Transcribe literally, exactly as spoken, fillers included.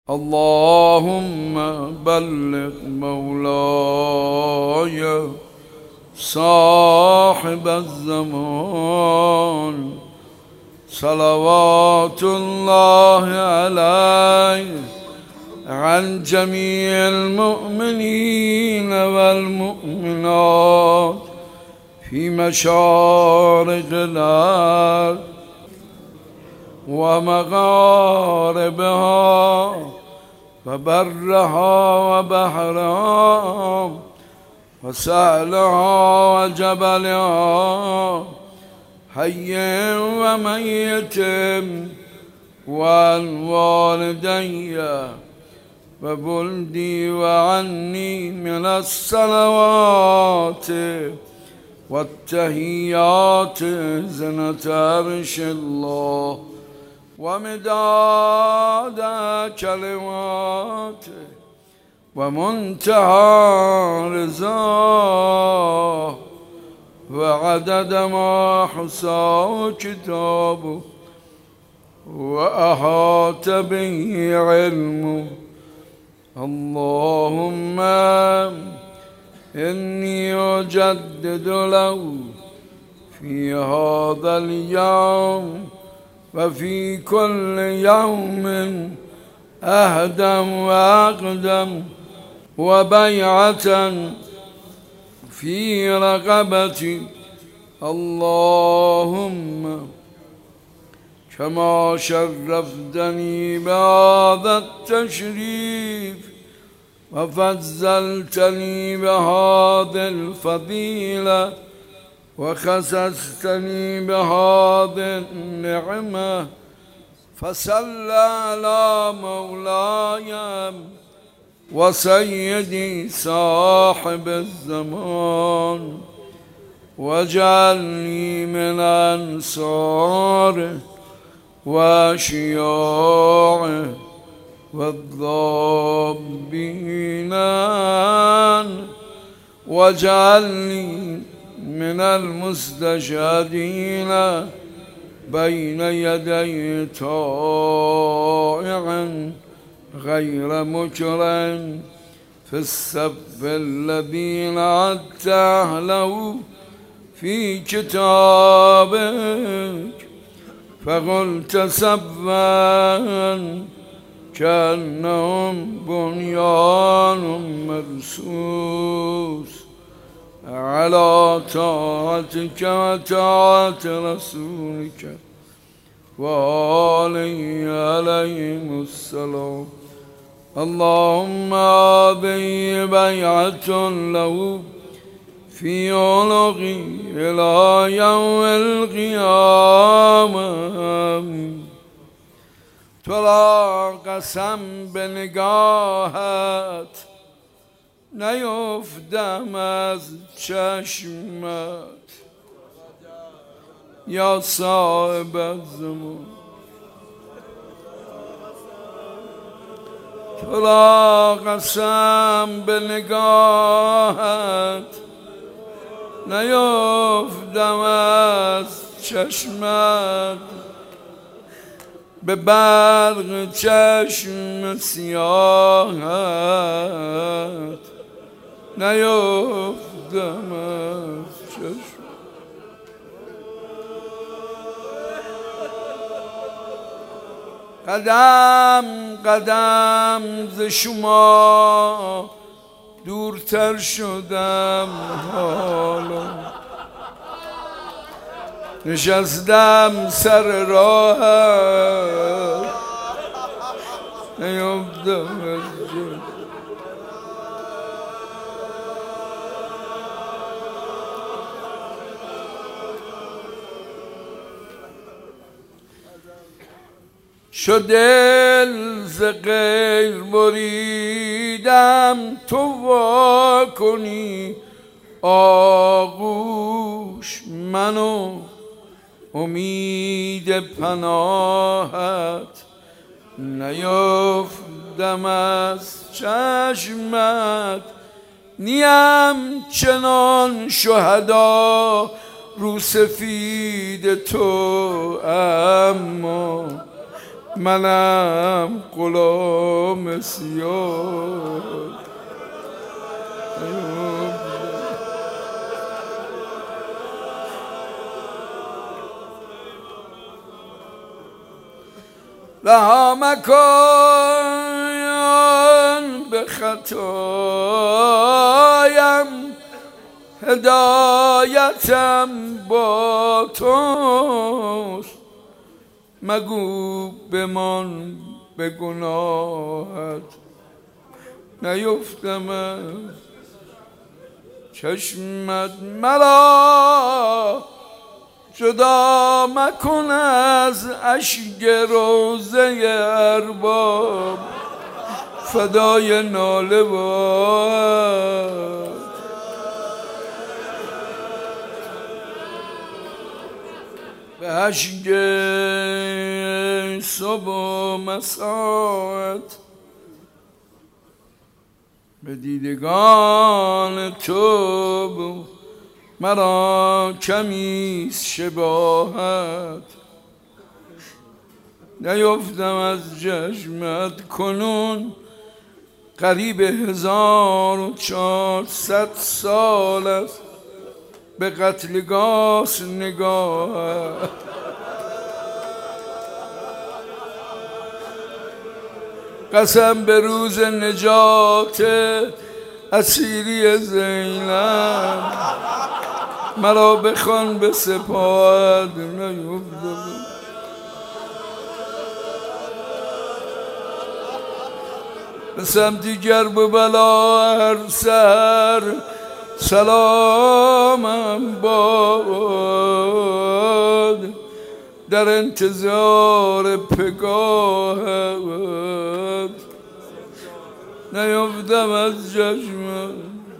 اللهم بلغ مولاي صاحب الزمان صلوات الله عليه عن جميع المؤمنين والمؤمنات في مشارق الأرض ومغاربها وبرها وبحرها وسهلها وجبلها حي وميت وعن والدي وولدي وعني من الصلوات والتحيات زنة عرش الله ومداد كلماته ومنتهى رضاه وعدد ما حصاه كتابه وأحاط به علمه. اللهم إني أجدد له في هذا اليوم وفي كل يوم أهدم وأقدم وبيعة في رقبتي. اللهم كما شرفتني بهذا التشريف وفضلتني بهذه الفضيلة وخصصتني بهذه النعمة فصل على مولاي وسيدي صاحب الزمان واجعلني من أنصاره وأشياعه والضابين واجعلني من المستشهدين بين يدي طائع غير مكرم في السف الذين عدت أهله في كتابك فقلت سبا كأنهم بنيان مرصوص على طاعتك وطاعة رسولك وآله عليهم السلام. اللهم هذه بيعة له في عنقي إلى يوم القيامة. ترا قسم به نگاهت نیفتم از چشمت یا صاحب الزمان. ترا قسم به نگاهت نیفتم از چشمت به برق چشم سیاهت نیفتم از چشم. قدم قدم ز شما دورتر شدم حالا نشستم سر راهت نیفتم از چشم. شد دل ز غیر بریدم تو وا کنی آغوش منو امید پناهت نیفتم از چشمت. نیم چنان شهدا رو سفید تو اما منم غلام سیاه. رها مکن به خطایم، هدایتم با توست. مگو بمان به گناهت، نیفتم از چشمت. مرا جدا مکن از اشک روضه ارباب، فدای ناله باد. به اشک صبح و مساعت، به دیدگان تو مرا کمیست شباهت. نیفتم از چشمت کنون قریب هزار و چهارصد سال است، به قتلگاه نگاهت. قسم به روز نجات اسیری زینب، مرا بخوان به سپاهت. نیفتم به سمتی گرب و بلا هر سر، سلامم باد در انتظار پگاهت. نیفتم از چشمت